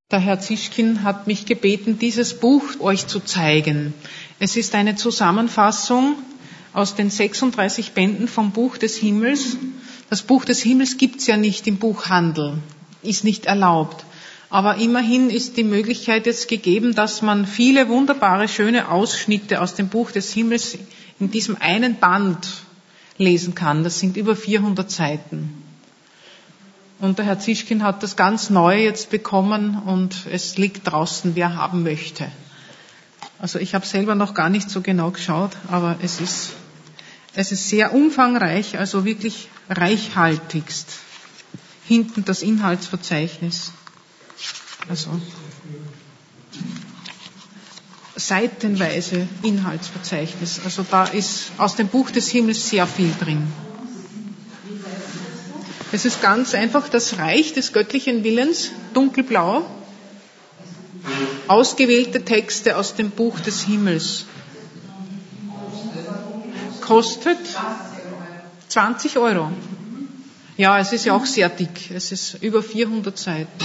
Der Herr Zischkin hat mich gebeten, dieses Buch euch zu zeigen. Es ist eine Zusammenfassung aus den 36 Bänden vom Buch des Himmels. Das Buch des Himmels gibt's ja nicht im Buchhandel, ist nicht erlaubt. Aber immerhin ist die Möglichkeit jetzt gegeben, dass man viele wunderbare, schöne Ausschnitte aus dem Buch des Himmels in diesem einen Band lesen kann. Das sind über 400 Seiten. Und der Herr Zischkin hat das ganz neu jetzt bekommen und es liegt draußen, wer haben möchte. Also ich habe selber noch gar nicht so genau geschaut, aber es ist sehr umfangreich, also wirklich reichhaltigst. Hinten das Inhaltsverzeichnis. Also seitenweise Inhaltsverzeichnis. Also da ist aus dem Buch des Himmels sehr viel drin. Es ist ganz einfach das Reich des göttlichen Willens, dunkelblau, ausgewählte Texte aus dem Buch des Himmels. Kostet 20 €. Ja, es ist ja auch sehr dick. Es ist über 400 Seiten.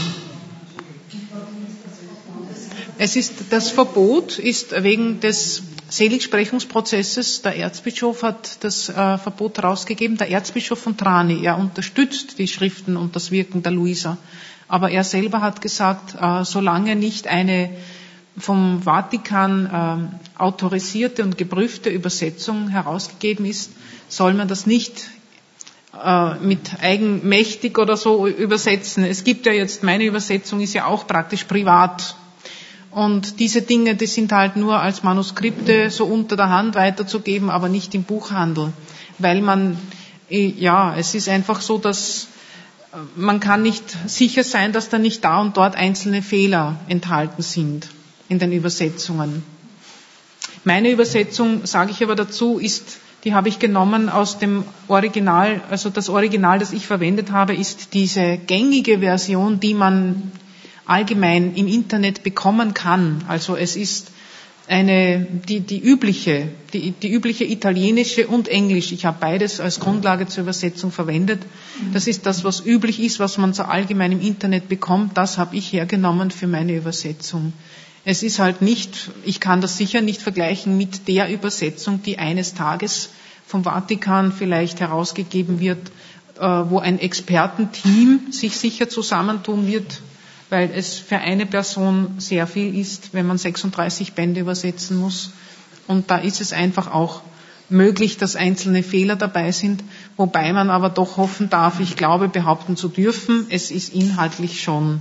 Das Verbot ist wegen des Seligsprechungsprozesses, der Erzbischof hat das Verbot herausgegeben, der Erzbischof von Trani, er unterstützt die Schriften und das Wirken der Luisa. Aber er selber hat gesagt, solange nicht eine vom Vatikan autorisierte und geprüfte Übersetzung herausgegeben ist, soll man das nicht mit eigenmächtig oder so übersetzen. Es gibt ja jetzt, meine Übersetzung ist ja auch praktisch privat. Und diese Dinge, die sind halt nur als Manuskripte so unter der Hand weiterzugeben, aber nicht im Buchhandel. Weil es ist einfach so, dass man kann nicht sicher sein, dass da nicht da und dort einzelne Fehler enthalten sind in den Übersetzungen. Meine Übersetzung, sage ich aber dazu, die habe ich genommen aus dem Original, also das Original, das ich verwendet habe, ist diese gängige Version, die man allgemein im Internet bekommen kann. Also es ist die übliche italienische und Englisch. Ich habe beides als Grundlage zur Übersetzung verwendet. Das ist das, was üblich ist, was man so allgemein im Internet bekommt. Das habe ich hergenommen für meine Übersetzung. Es ist halt nicht, ich kann das sicher nicht vergleichen mit der Übersetzung, die eines Tages vom Vatikan vielleicht herausgegeben wird, wo ein Expertenteam sich sicher zusammentun wird, weil es für eine Person sehr viel ist, wenn man 36 Bände übersetzen muss. Und da ist es einfach auch möglich, dass einzelne Fehler dabei sind, wobei man aber doch hoffen darf, ich glaube, behaupten zu dürfen, es ist inhaltlich schon,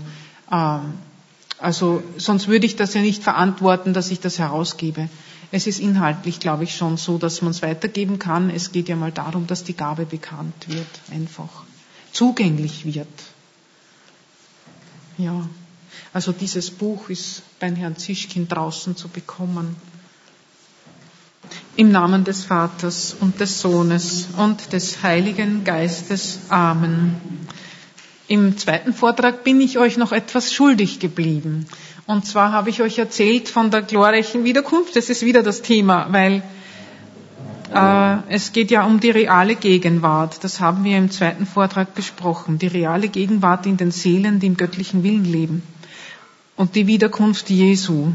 sonst würde ich das ja nicht verantworten, dass ich das herausgebe. Es ist inhaltlich, glaube ich, schon so, dass man es weitergeben kann. Es geht ja mal darum, dass die Gabe bekannt wird, einfach zugänglich wird. Ja, also dieses Buch ist beim Herrn Zischkin draußen zu bekommen. Im Namen des Vaters und des Sohnes und des Heiligen Geistes. Amen. Im zweiten Vortrag bin ich euch noch etwas schuldig geblieben. Und zwar habe ich euch erzählt von der glorreichen Wiederkunft. Das ist wieder das Thema, weil es geht ja um die reale Gegenwart. Das haben wir im zweiten Vortrag besprochen. Die reale Gegenwart in den Seelen, die im göttlichen Willen leben. Und die Wiederkunft Jesu.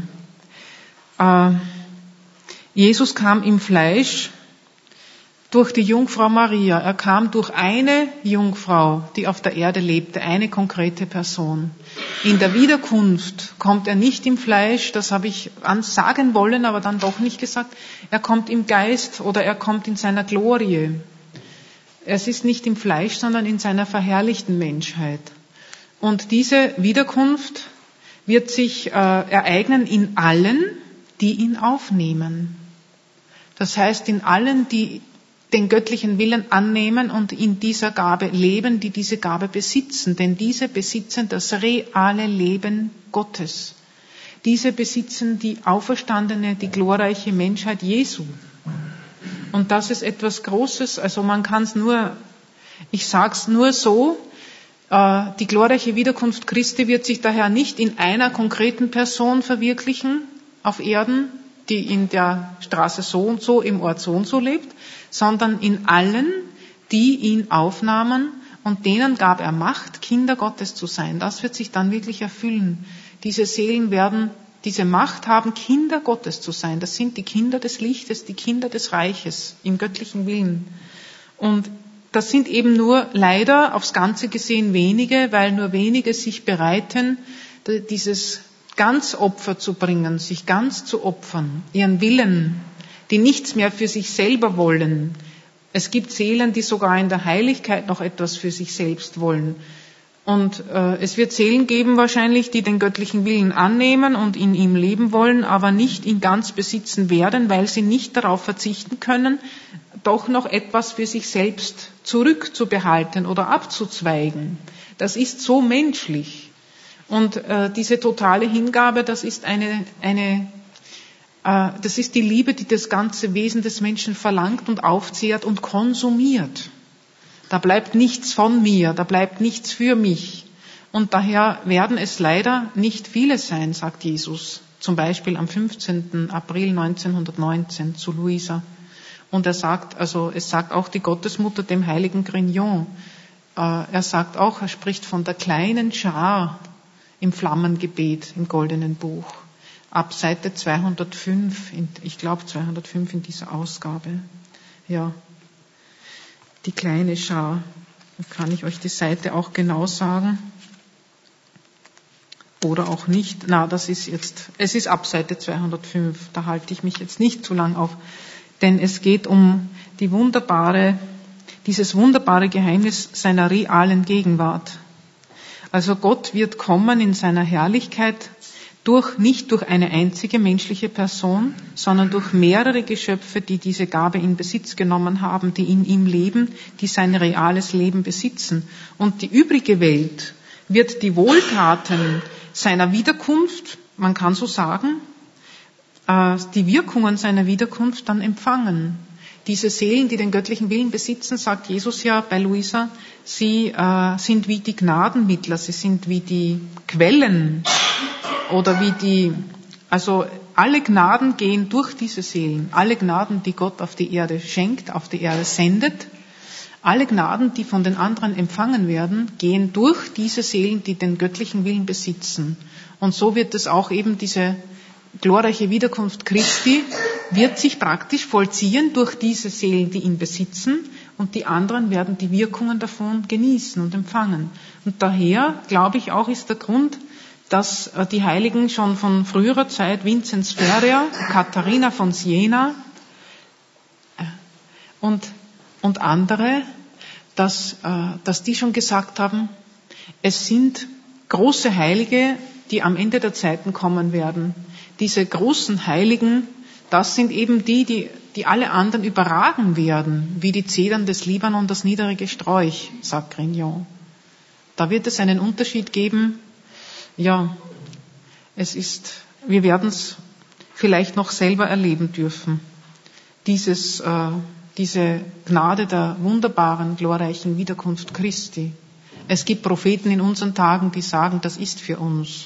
Jesus kam im Fleisch durch die Jungfrau Maria. Er kam durch eine Jungfrau, die auf der Erde lebte, eine konkrete Person. In der Wiederkunft kommt er nicht im Fleisch, das habe ich sagen wollen, aber dann doch nicht gesagt. Er kommt im Geist oder er kommt in seiner Glorie. Es ist nicht im Fleisch, sondern in seiner verherrlichten Menschheit. Und diese Wiederkunft wird sich ereignen in allen, die ihn aufnehmen. Das heißt, in allen, die den göttlichen Willen annehmen und in dieser Gabe leben, die diese Gabe besitzen. Denn diese besitzen das reale Leben Gottes. Diese besitzen die auferstandene, die glorreiche Menschheit Jesu. Und das ist etwas Großes. Also man kann es ich sage es nur so, die glorreiche Wiederkunft Christi wird sich daher nicht in einer konkreten Person verwirklichen auf Erden, die in der Straße so und so, im Ort so und so lebt, sondern in allen, die ihn aufnahmen und denen gab er Macht, Kinder Gottes zu sein. Das wird sich dann wirklich erfüllen. Diese Seelen werden diese Macht haben, Kinder Gottes zu sein. Das sind die Kinder des Lichtes, die Kinder des Reiches im göttlichen Willen. Und das sind eben nur leider aufs Ganze gesehen wenige, weil nur wenige sich bereiten, dieses Ganzopfer zu bringen, sich ganz zu opfern, ihren Willen, die nichts mehr für sich selber wollen. Es gibt Seelen, die sogar in der Heiligkeit noch etwas für sich selbst wollen. Und es wird Seelen geben wahrscheinlich, die den göttlichen Willen annehmen und in ihm leben wollen, aber nicht ihn ganz besitzen werden, weil sie nicht darauf verzichten können, doch noch etwas für sich selbst zurückzubehalten oder abzuzweigen. Das ist so menschlich. Und diese totale Hingabe, das ist das ist die Liebe, die das ganze Wesen des Menschen verlangt und aufzehrt und konsumiert. Da bleibt nichts von mir, da bleibt nichts für mich. Und daher werden es leider nicht viele sein, sagt Jesus. Zum Beispiel am 15. April 1919 zu Luisa. Und es sagt auch die Gottesmutter dem heiligen Grignon. Er spricht von der kleinen Schar im Flammengebet im Goldenen Buch. Ab Seite 205, ich glaube 205 in dieser Ausgabe. Ja. Die kleine Schar. Da kann ich euch die Seite auch genau sagen. Oder auch nicht. Es ist ab Seite 205. Da halte ich mich jetzt nicht zu lang auf. Denn es geht um dieses wunderbare Geheimnis seiner realen Gegenwart. Also Gott wird kommen in seiner Herrlichkeit nicht durch eine einzige menschliche Person, sondern durch mehrere Geschöpfe, die diese Gabe in Besitz genommen haben, die in ihm leben, die sein reales Leben besitzen. Und die übrige Welt wird die Wohltaten seiner Wiederkunft, man kann so sagen, die Wirkungen seiner Wiederkunft dann empfangen. Diese Seelen, die den göttlichen Willen besitzen, sagt Jesus ja bei Luisa, sie sind wie die Gnadenmittler, sie sind wie die Quellen oder also alle Gnaden gehen durch diese Seelen, alle Gnaden, die Gott auf die Erde schenkt, auf die Erde sendet, alle Gnaden, die von den anderen empfangen werden, gehen durch diese Seelen, die den göttlichen Willen besitzen. Und so wird es auch eben diese glorreiche Wiederkunft Christi wird sich praktisch vollziehen durch diese Seelen, die ihn besitzen, und die anderen werden die Wirkungen davon genießen und empfangen. Und daher, glaube ich, auch ist der Grund, dass die Heiligen schon von früherer Zeit, Vinzenz Ferrer, Katharina von Siena und andere, dass die schon gesagt haben, es sind große Heilige, die am Ende der Zeiten kommen werden. Diese großen Heiligen, das sind eben die alle anderen überragen werden, wie die Zedern des Libanon das niedrige Sträuch, sagt Grignon. Da wird es einen Unterschied geben. Ja, wir werden es vielleicht noch selber erleben dürfen. Diese Gnade der wunderbaren, glorreichen Wiederkunft Christi. Es gibt Propheten in unseren Tagen, die sagen, das ist für uns.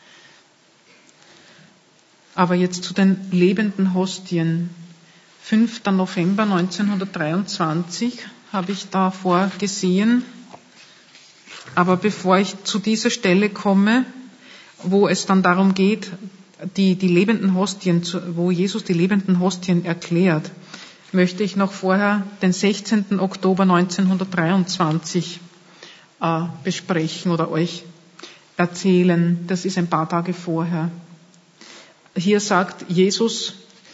Aber jetzt zu den lebenden Hostien. 5. November 1923 habe ich da vorgesehen. Aber bevor ich zu dieser Stelle komme, wo es dann darum geht, die lebenden Hostien, wo Jesus die lebenden Hostien erklärt, möchte ich noch vorher den 16. Oktober 1923 besprechen oder euch erzählen. Das ist ein paar Tage vorher. Hier sagt Jesus,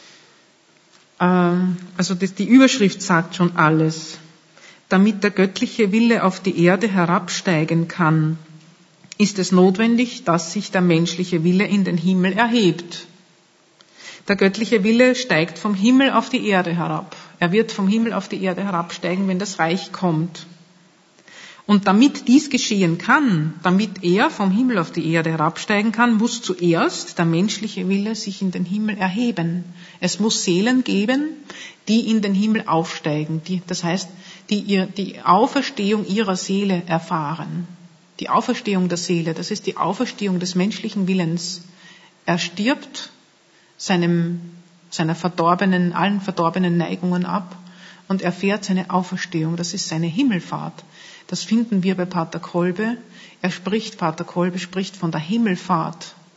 die Überschrift sagt schon alles. Damit der göttliche Wille auf die Erde herabsteigen kann, ist es notwendig, dass sich der menschliche Wille in den Himmel erhebt. Der göttliche Wille steigt vom Himmel auf die Erde herab. Er wird vom Himmel auf die Erde herabsteigen, wenn das Reich kommt. Und damit dies geschehen kann, damit er vom Himmel auf die Erde herabsteigen kann, muss zuerst der menschliche Wille sich in den Himmel erheben. Es muss Seelen geben, die in den Himmel aufsteigen, das heißt, die Auferstehung ihrer Seele erfahren. Die Auferstehung der Seele, das ist die Auferstehung des menschlichen Willens. Er stirbt allen verdorbenen Neigungen ab und erfährt seine Auferstehung. Das ist seine Himmelfahrt. Das finden wir bei Pater Kolbe. Pater Kolbe spricht von der Himmelfahrt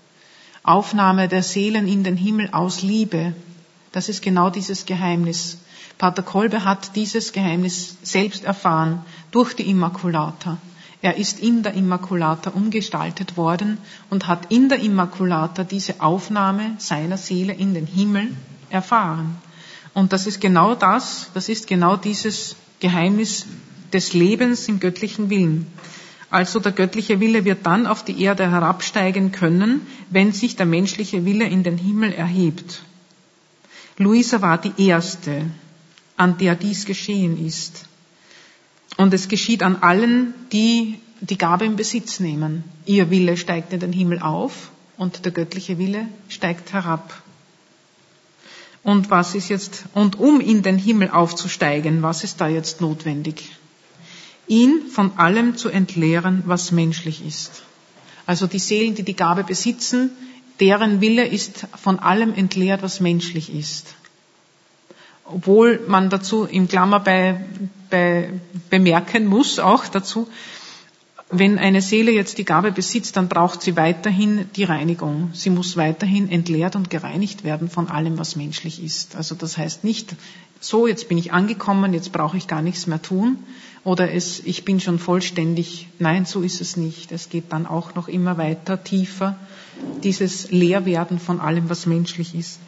Aufnahme der Seelen in den Himmel aus Liebe. Das ist genau dieses Geheimnis. Pater Kolbe hat dieses Geheimnis selbst erfahren durch die Immaculata. Er ist in der Immaculata umgestaltet worden und hat in der Immaculata diese Aufnahme seiner Seele in den Himmel erfahren. Und das ist genau dieses Geheimnis des Lebens im göttlichen Willen. Also der göttliche Wille wird dann auf die Erde herabsteigen können, wenn sich der menschliche Wille in den Himmel erhebt. Luisa war die Erste, an der dies geschehen ist. Und es geschieht an allen, die die Gabe in Besitz nehmen. Ihr Wille steigt in den Himmel auf und der göttliche Wille steigt herab. Und um in den Himmel aufzusteigen, was ist da jetzt notwendig? Ihn von allem zu entleeren, was menschlich ist. Also die Seelen, die die Gabe besitzen, deren Wille ist von allem entleert, was menschlich ist. Obwohl man dazu im Klammer bemerken muss, auch dazu, wenn eine Seele jetzt die Gabe besitzt, dann braucht sie weiterhin die Reinigung. Sie muss weiterhin entleert und gereinigt werden von allem, was menschlich ist. Also das heißt nicht, so, jetzt bin ich angekommen, jetzt brauche ich gar nichts mehr tun. Oder ich bin schon vollständig. Nein, so ist es nicht. Es geht dann auch noch immer weiter, tiefer, dieses Leerwerden von allem, was menschlich ist.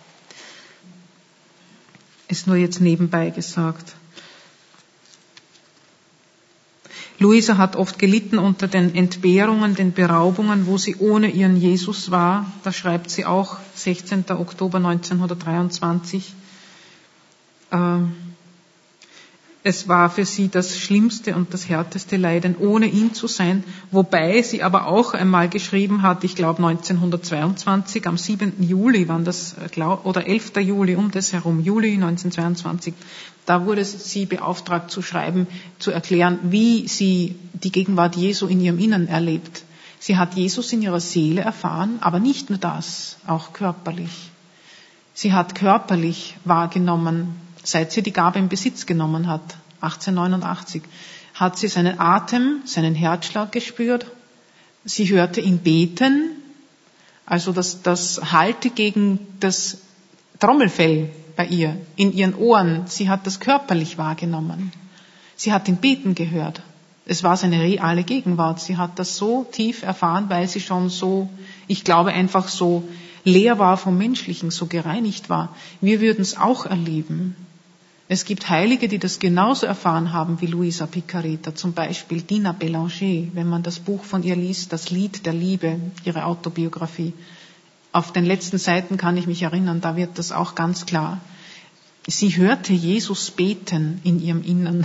Ist nur jetzt nebenbei gesagt. Luisa hat oft gelitten unter den Entbehrungen, den Beraubungen, wo sie ohne ihren Jesus war. Da schreibt sie auch, 16. Oktober 1923. Es war für sie das schlimmste und das härteste Leiden, ohne ihn zu sein, wobei sie aber auch einmal geschrieben hat, ich glaube 1922, am 7. Juli waren das, oder 11. Juli, um das herum, Juli 1922, da wurde sie beauftragt zu schreiben, zu erklären, wie sie die Gegenwart Jesu in ihrem Innern erlebt. Sie hat Jesus in ihrer Seele erfahren, aber nicht nur das, auch körperlich. Sie hat körperlich wahrgenommen, seit sie die Gabe in Besitz genommen hat, 1889, hat sie seinen Atem, seinen Herzschlag gespürt. Sie hörte ihn beten, also das Hallte gegen das Trommelfell bei ihr, in ihren Ohren. Sie hat das körperlich wahrgenommen. Sie hat ihn beten gehört. Es war seine reale Gegenwart. Sie hat das so tief erfahren, weil sie schon so, ich glaube, einfach so leer war vom Menschlichen, so gereinigt war. Wir würden es auch erleben. Es gibt Heilige, die das genauso erfahren haben wie Luisa Piccarreta, zum Beispiel Dina Bélanger, wenn man das Buch von ihr liest, das Lied der Liebe, ihre Autobiografie. Auf den letzten Seiten kann ich mich erinnern, da wird das auch ganz klar. Sie hörte Jesus beten in ihrem Innern.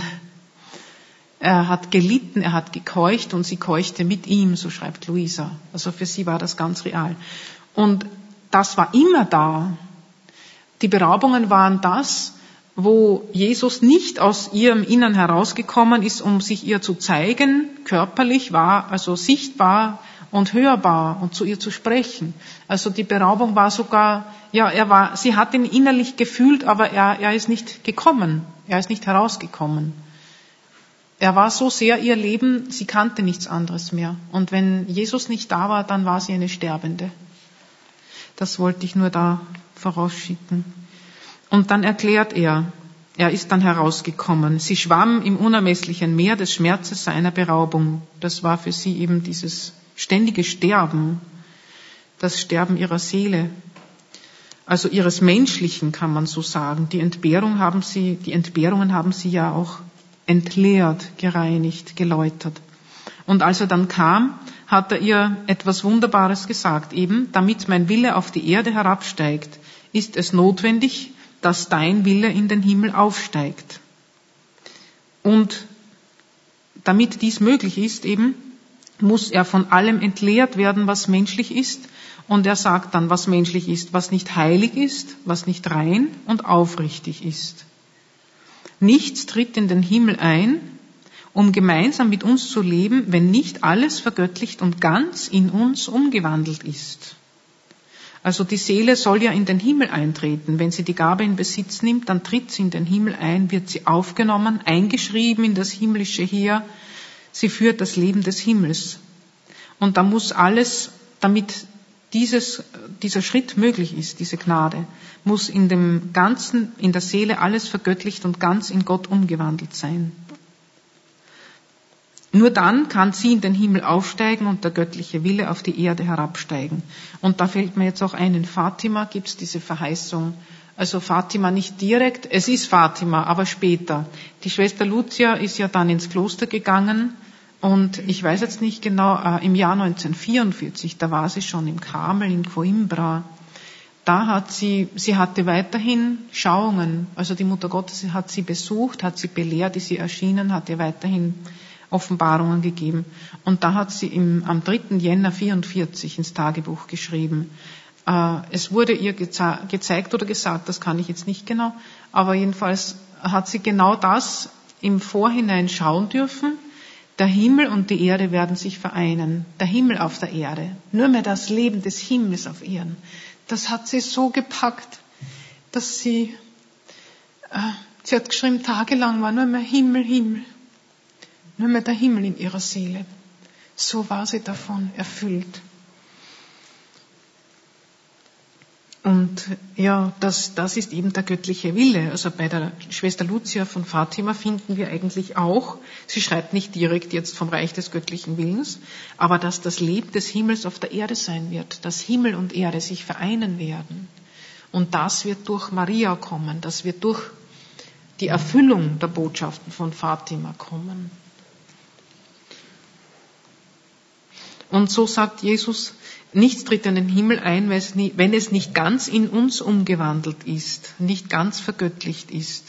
Er hat gelitten, er hat gekeucht und sie keuchte mit ihm, so schreibt Luisa. Also für sie war das ganz real. Und das war immer da. Die Beraubungen waren das, wo Jesus nicht aus ihrem Innern herausgekommen ist, um sich ihr zu zeigen, körperlich war, also sichtbar und hörbar und zu ihr zu sprechen. Also die Beraubung war sogar, sie hat ihn innerlich gefühlt, aber er ist nicht gekommen, er ist nicht herausgekommen. Er war so sehr ihr Leben, sie kannte nichts anderes mehr. Und wenn Jesus nicht da war, dann war sie eine Sterbende. Das wollte ich nur da vorausschicken. Und dann erklärt er ist dann herausgekommen. Sie schwamm im unermesslichen Meer des Schmerzes seiner Beraubung. Das war für sie eben dieses ständige Sterben, das Sterben ihrer Seele, also ihres Menschlichen, kann man so sagen. Die Entbehrungen haben sie ja auch entleert, gereinigt, geläutert. Und als er dann kam, hat er ihr etwas Wunderbares gesagt, eben, damit mein Wille auf die Erde herabsteigt, ist es notwendig, dass dein Wille in den Himmel aufsteigt. Und damit dies möglich ist, eben, muss er von allem entleert werden, was menschlich ist. Und er sagt dann, was menschlich ist, was nicht heilig ist, was nicht rein und aufrichtig ist. Nichts tritt in den Himmel ein, um gemeinsam mit uns zu leben, wenn nicht alles vergöttlicht und ganz in uns umgewandelt ist. Also die Seele soll ja in den Himmel eintreten. Wenn sie die Gabe in Besitz nimmt, dann tritt sie in den Himmel ein, wird sie aufgenommen, eingeschrieben in das himmlische Heer. Sie führt das Leben des Himmels. Und da muss alles, damit dieser Schritt möglich ist, diese Gnade, muss in der Seele alles vergöttlicht und ganz in Gott umgewandelt sein. Nur dann kann sie in den Himmel aufsteigen und der göttliche Wille auf die Erde herabsteigen. Und da fällt mir jetzt auch ein, in Fatima gibt es diese Verheißung. Also Fatima nicht direkt, es ist Fatima, aber später. Die Schwester Lucia ist ja dann ins Kloster gegangen und ich weiß jetzt nicht genau, im Jahr 1944, da war sie schon im Karmel in Coimbra. Da hat sie hatte weiterhin Schauungen, also die Mutter Gottes hat sie besucht, hat sie belehrt, ist sie erschienen, hat ihr weiterhin Offenbarungen gegeben. Und da hat sie am 3. Jänner 1944 ins Tagebuch geschrieben. Es wurde ihr gezeigt oder gesagt, das kann ich jetzt nicht genau, aber jedenfalls hat sie genau das im Vorhinein schauen dürfen. Der Himmel und die Erde werden sich vereinen. Der Himmel auf der Erde. Nur mehr das Leben des Himmels auf Erden. Das hat sie so gepackt, dass sie hat geschrieben, tagelang war nur mehr Himmel, Himmel. Nur mehr der Himmel in ihrer Seele. So war sie davon erfüllt. Und ja, das ist eben der göttliche Wille. Also bei der Schwester Lucia von Fatima finden wir eigentlich auch, sie schreibt nicht direkt jetzt vom Reich des göttlichen Willens, aber dass das Leben des Himmels auf der Erde sein wird, dass Himmel und Erde sich vereinen werden. Und das wird durch Maria kommen, das wird durch die Erfüllung der Botschaften von Fatima kommen. Und so sagt Jesus, nichts tritt in den Himmel ein, wenn es nicht ganz in uns umgewandelt ist, nicht ganz vergöttlicht ist.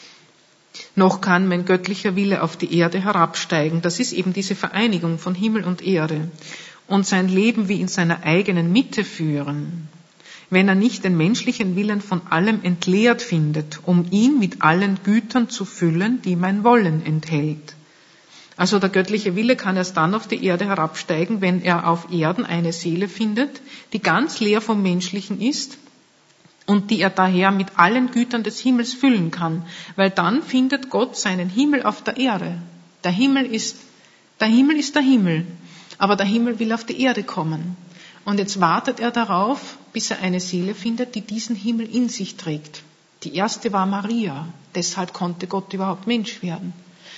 Noch kann mein göttlicher Wille auf die Erde herabsteigen. Das ist eben diese Vereinigung von Himmel und Erde. Und sein Leben wie in seiner eigenen Mitte führen, wenn er nicht den menschlichen Willen von allem entleert findet, um ihn mit allen Gütern zu füllen, die mein Wollen enthält. Also der göttliche Wille kann erst dann auf die Erde herabsteigen, wenn er auf Erden eine Seele findet, die ganz leer vom Menschlichen ist und die er daher mit allen Gütern des Himmels füllen kann. Weil dann findet Gott seinen Himmel auf der Erde. Der Himmel ist der Himmel, aber der Himmel will auf die Erde kommen. Und jetzt wartet er darauf, bis er eine Seele findet, die diesen Himmel in sich trägt. Die erste war Maria, deshalb konnte Gott überhaupt Mensch werden.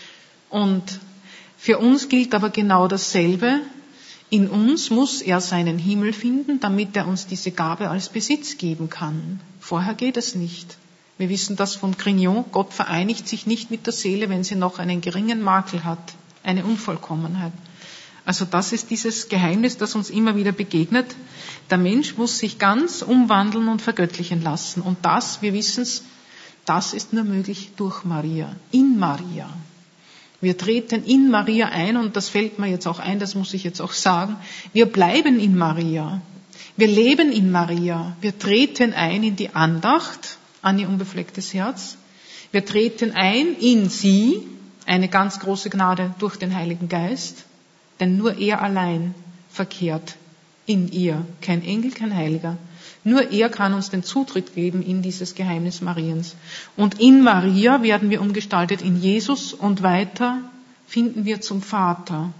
Und für uns gilt aber genau dasselbe. In uns muss er seinen Himmel finden, damit er uns diese Gabe als Besitz geben kann. Vorher geht es nicht. Wir wissen das von Grignon. Gott vereinigt sich nicht mit der Seele, wenn sie noch einen geringen Makel hat, eine Unvollkommenheit. Also das ist dieses Geheimnis, das uns immer wieder begegnet. Der Mensch muss sich ganz umwandeln und vergöttlichen lassen. Und das, wir wissen es, das ist nur möglich durch Maria, in Maria. Wir treten in Maria ein und das fällt mir jetzt auch ein, das muss ich jetzt auch sagen. Wir bleiben in Maria. Wir leben in Maria. Wir treten ein in die Andacht an ihr unbeflecktes Herz. Wir treten ein in sie, eine ganz große Gnade durch den Heiligen Geist, denn nur er allein verkehrt in ihr. Kein Engel, kein Heiliger. Nur er kann uns den Zutritt geben in dieses Geheimnis Mariens. Und in Maria werden wir umgestaltet in Jesus und weiter finden wir zum Vater.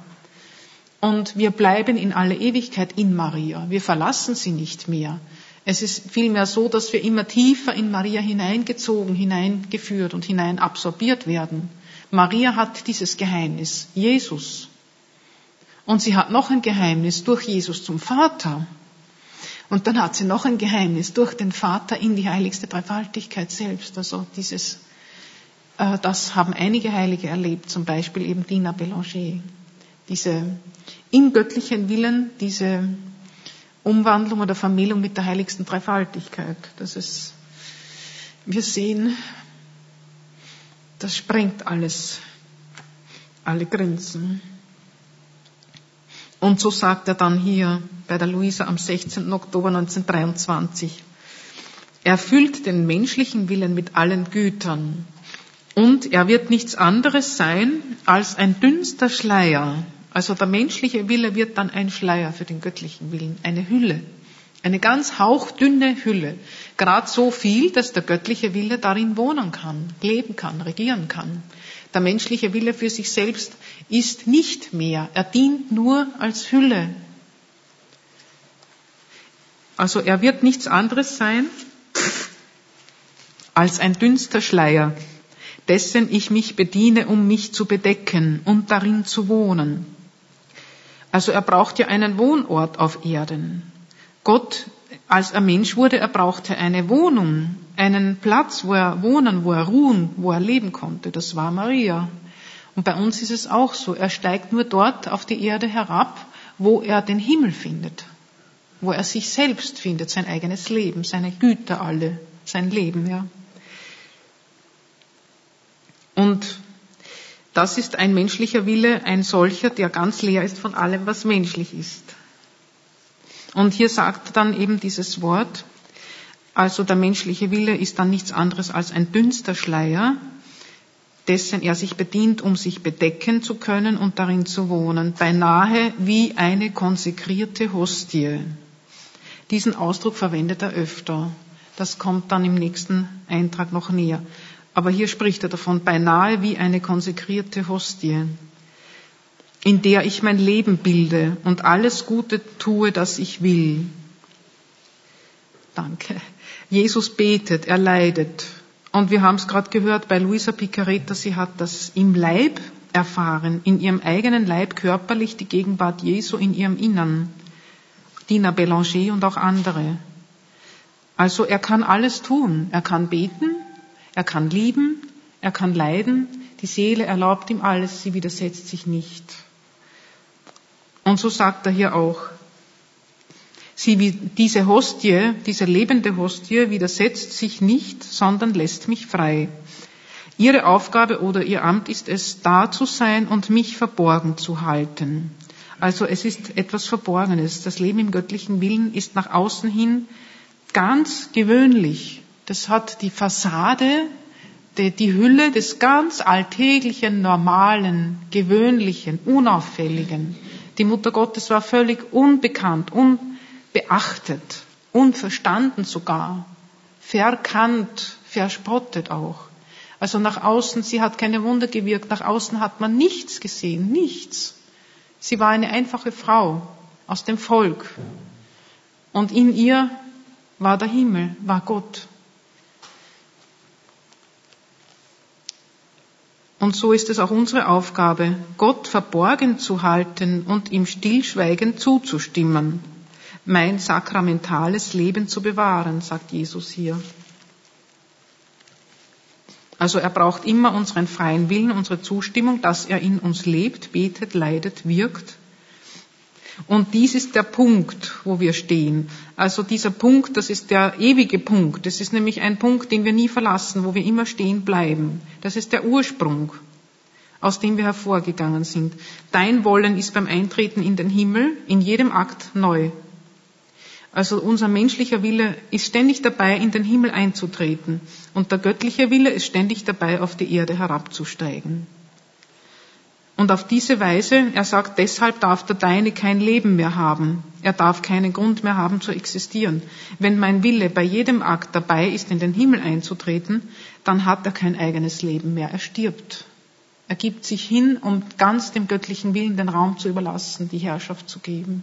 Und wir bleiben in alle Ewigkeit in Maria. Wir verlassen sie nicht mehr. Es ist vielmehr so, dass wir immer tiefer in Maria hineingezogen, hineingeführt und hineinabsorbiert werden. Maria hat dieses Geheimnis, Jesus. Und sie hat noch ein Geheimnis durch Jesus zum Vater. Und dann hat sie noch ein Geheimnis durch den Vater in die heiligste Dreifaltigkeit selbst. Also das haben einige Heilige erlebt, zum Beispiel eben Dina Belanger. Diese im göttlichen Willen, diese Umwandlung oder Vermählung mit der heiligsten Dreifaltigkeit. Wir sehen, das sprengt alles, alle Grenzen. Und so sagt er dann hier bei der Luisa am 16. Oktober 1923, er füllt den menschlichen Willen mit allen Gütern und er wird nichts anderes sein als ein dünnster Schleier. Also der menschliche Wille wird dann ein Schleier für den göttlichen Willen, eine Hülle, eine ganz hauchdünne Hülle. Gerade so viel, dass der göttliche Wille darin wohnen kann, leben kann, regieren kann. Der menschliche Wille für sich selbst ist nicht mehr. Er dient nur als Hülle. Also er wird nichts anderes sein als ein dünnster Schleier, dessen ich mich bediene, um mich zu bedecken und darin zu wohnen. Also er braucht ja einen Wohnort auf Erden. Gott, als er Mensch wurde, er brauchte eine Wohnung, einen Platz, wo er wohnen, wo er ruhen, wo er leben konnte. Das war Maria. Und bei uns ist es auch so. Er steigt nur dort auf die Erde herab, wo er den Himmel findet, wo er sich selbst findet, sein eigenes Leben, seine Güter alle, sein Leben, ja. Und das ist ein menschlicher Wille, ein solcher, der ganz leer ist von allem, was menschlich ist. Und hier sagt dann eben dieses Wort, also der menschliche Wille ist dann nichts anderes als ein dünnster Schleier, dessen er sich bedient, um sich bedecken zu können und darin zu wohnen, beinahe wie eine konsekrierte Hostie. Diesen Ausdruck verwendet er öfter. Das kommt dann im nächsten Eintrag noch näher. Aber hier spricht er davon, beinahe wie eine konsekrierte Hostie, in der ich mein Leben bilde und alles Gute tue, das ich will. Danke. Jesus betet, er leidet. Und wir haben es gerade gehört bei Luisa Picaretta, sie hat das im Leib erfahren, in ihrem eigenen Leib körperlich die Gegenwart Jesu in ihrem Innern. Dina Bélanger und auch andere. Also er kann alles tun. Er kann beten, er kann lieben, er kann leiden. Die Seele erlaubt ihm alles, sie widersetzt sich nicht. Und so sagt er hier auch, diese Hostie, diese lebende Hostie widersetzt sich nicht, sondern lässt mich frei. Ihre Aufgabe oder ihr Amt ist es, da zu sein und mich verborgen zu halten. Also es ist etwas Verborgenes. Das Leben im göttlichen Willen ist nach außen hin ganz gewöhnlich. Das hat die Fassade, die Hülle des ganz alltäglichen, normalen, gewöhnlichen, unauffälligen. Die Mutter Gottes war völlig unbekannt, unbeachtet, unverstanden sogar, verkannt, verspottet auch. Also nach außen, sie hat keine Wunder gewirkt, nach außen hat man nichts gesehen, nichts. Sie war eine einfache Frau aus dem Volk. Und in ihr war der Himmel, war Gott. Und so ist es auch unsere Aufgabe, Gott verborgen zu halten und ihm stillschweigend zuzustimmen. Mein sakramentales Leben zu bewahren, sagt Jesus hier. Also er braucht immer unseren freien Willen, unsere Zustimmung, dass er in uns lebt, betet, leidet, wirkt. Und dies ist der Punkt, wo wir stehen. Also dieser Punkt, das ist der ewige Punkt. Das ist nämlich ein Punkt, den wir nie verlassen, wo wir immer stehen bleiben. Das ist der Ursprung, aus dem wir hervorgegangen sind. Dein Wollen ist beim Eintreten in den Himmel in jedem Akt neu. Also unser menschlicher Wille ist ständig dabei, in den Himmel einzutreten. Und der göttliche Wille ist ständig dabei, auf die Erde herabzusteigen. Und auf diese Weise, er sagt, deshalb darf der Deine kein Leben mehr haben. Er darf keinen Grund mehr haben zu existieren. Wenn mein Wille bei jedem Akt dabei ist, in den Himmel einzutreten, dann hat er kein eigenes Leben mehr. Er stirbt. Er gibt sich hin, um ganz dem göttlichen Willen den Raum zu überlassen, die Herrschaft zu geben.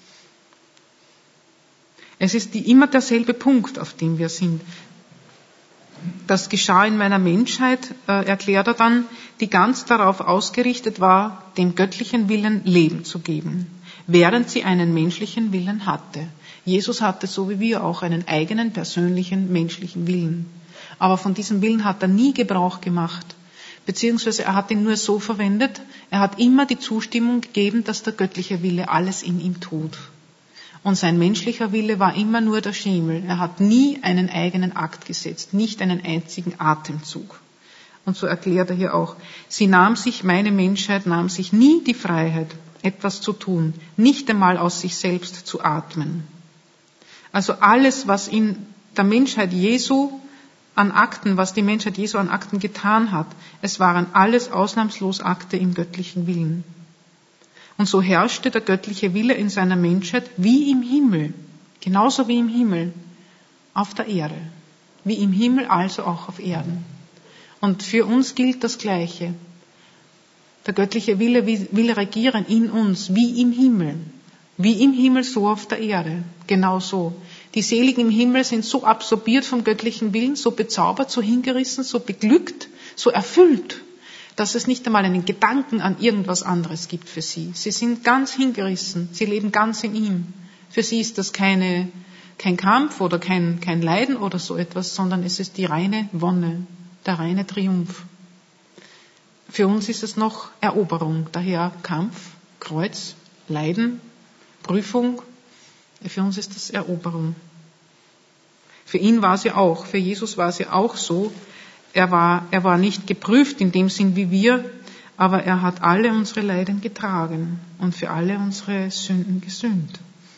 Es ist immer derselbe Punkt, auf dem wir sind. Das geschah in meiner Menschheit, erklärt er dann, die ganz darauf ausgerichtet war, dem göttlichen Willen Leben zu geben, während sie einen menschlichen Willen hatte. Jesus hatte, so wie wir auch, einen eigenen, persönlichen, menschlichen Willen. Aber von diesem Willen hat er nie Gebrauch gemacht, beziehungsweise er hat ihn nur so verwendet, er hat immer die Zustimmung gegeben, dass der göttliche Wille alles in ihm tut. Und sein menschlicher Wille war immer nur der Schemel. Er hat nie einen eigenen Akt gesetzt, nicht einen einzigen Atemzug. Und so erklärt er hier auch, meine Menschheit nahm sich nie die Freiheit, etwas zu tun, nicht einmal aus sich selbst zu atmen. Also alles, was in der Menschheit Jesu an Akten, was die Menschheit Jesu an Akten getan hat, es waren alles ausnahmslos Akte im göttlichen Willen. Und so herrschte der göttliche Wille in seiner Menschheit wie im Himmel, genauso wie im Himmel, auf der Erde. Wie im Himmel, also auch auf Erden. Und für uns gilt das Gleiche. Der göttliche Wille will regieren in uns, wie im Himmel. Wie im Himmel, so auf der Erde. Genau so. Die Seligen im Himmel sind so absorbiert vom göttlichen Willen, so bezaubert, so hingerissen, so beglückt, so erfüllt, dass es nicht einmal einen Gedanken an irgendwas anderes gibt für sie. Sie sind ganz hingerissen, sie leben ganz in ihm. Für sie ist das kein Kampf oder kein Leiden oder so etwas, sondern es ist die reine Wonne, der reine Triumph. Für uns ist es noch Eroberung, daher Kampf, Kreuz, Leiden, Prüfung. Für uns ist das Eroberung. Für ihn war es ja auch, für Jesus war es ja auch so. Er war nicht geprüft in dem Sinn wie wir, aber er hat alle unsere Leiden getragen und für alle unsere Sünden gesühnt.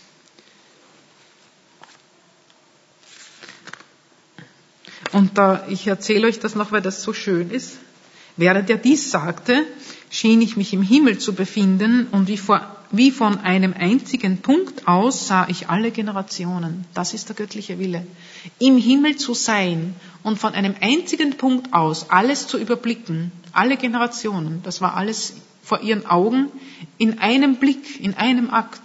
Und ich erzähle euch das noch, weil das so schön ist. Während er dies sagte, schien ich mich im Himmel zu befinden und wie von einem einzigen Punkt aus sah ich alle Generationen. Das ist der göttliche Wille. Im Himmel zu sein und von einem einzigen Punkt aus alles zu überblicken, alle Generationen, das war alles vor ihren Augen in einem Blick, in einem Akt.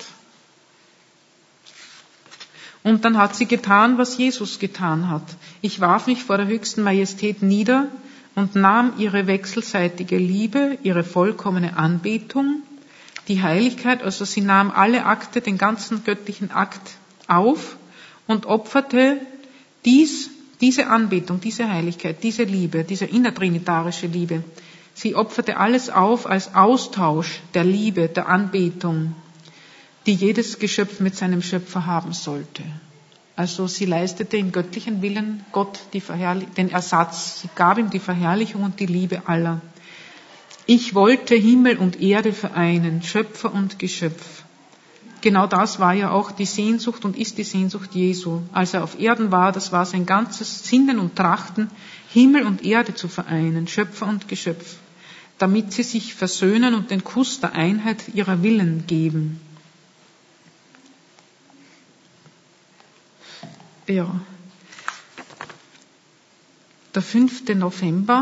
Und dann hat sie getan, was Jesus getan hat. Ich warf mich vor der höchsten Majestät nieder und nahm ihre wechselseitige Liebe, ihre vollkommene Anbetung, die Heiligkeit, also sie nahm alle Akte, den ganzen Akt auf und opferte diese Anbetung, diese Heiligkeit, diese Liebe, diese innertrinitarische Liebe. Sie opferte alles auf als Austausch der Liebe, der Anbetung, die jedes Geschöpf mit seinem Schöpfer haben sollte. Also sie leistete im göttlichen Willen Gott den Ersatz. Sie gab ihm die Verherrlichung und die Liebe aller. Ich wollte Himmel und Erde vereinen, Schöpfer und Geschöpf. Genau das war ja auch die Sehnsucht und ist die Sehnsucht Jesu. Als er auf Erden war, das war sein ganzes Sinnen und Trachten, Himmel und Erde zu vereinen, Schöpfer und Geschöpf, damit sie sich versöhnen und den Kuss der Einheit ihrer Willen geben. Ja, der 5. November,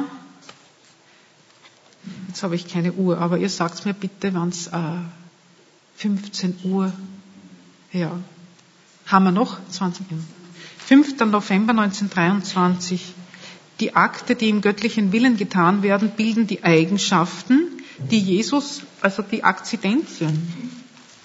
jetzt habe ich keine Uhr, aber ihr sagt mir bitte, wann es 15 Uhr, ja, haben wir noch? 20 Uhr. 5. November 1923. Die Akte, die im göttlichen Willen getan werden, bilden die Eigenschaften, die Jesus, also die Akzidentien.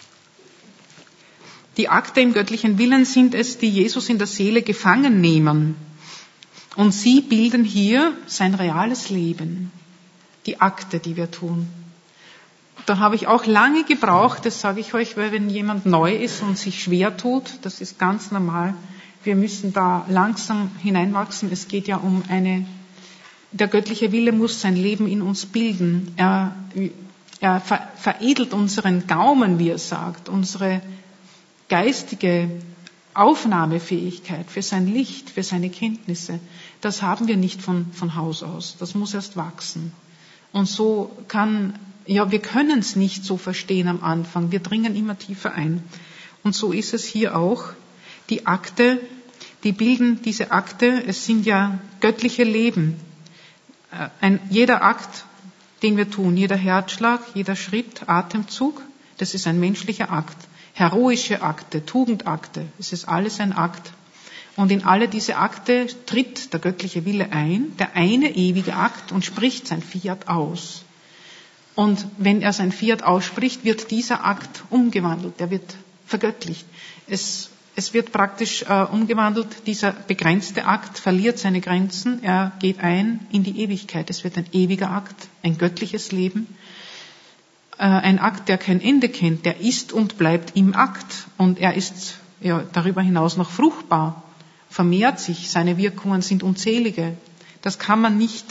Die Akte im göttlichen Willen sind es, die Jesus in der Seele gefangen nehmen. Und sie bilden hier sein reales Leben. Die Akte, die wir tun. Da habe ich auch lange gebraucht, das sage ich euch, weil wenn jemand neu ist und sich schwer tut, das ist ganz normal. Wir müssen da langsam hineinwachsen. Es geht ja um der göttliche Wille muss sein Leben in uns bilden. Er veredelt unseren Gaumen, wie er sagt, unsere geistige Aufnahmefähigkeit für sein Licht, für seine Kenntnisse. Das haben wir nicht von Haus aus. Das muss erst wachsen. Und so wir können es nicht so verstehen am Anfang. Wir dringen immer tiefer ein. Und so ist es hier auch. Die Akte, die bilden diese Akte, es sind ja göttliche Leben. Jeder Akt, den wir tun, jeder Herzschlag, jeder Schritt, Atemzug, das ist ein menschlicher Akt. Heroische Akte, Tugendakte, es ist alles ein Akt. Und in alle diese Akte tritt der göttliche Wille ein, der eine ewige Akt, und spricht sein Fiat aus. Und wenn er sein Fiat ausspricht, wird dieser Akt umgewandelt, der wird vergöttlicht. Es wird praktisch umgewandelt, dieser begrenzte Akt verliert seine Grenzen, er geht ein in die Ewigkeit. Es wird ein ewiger Akt, ein göttliches Leben. Ein Akt, der kein Ende kennt, der ist und bleibt im Akt. Und er ist darüber hinaus noch fruchtbar, vermehrt sich, seine Wirkungen sind unzählige. Das kann man nicht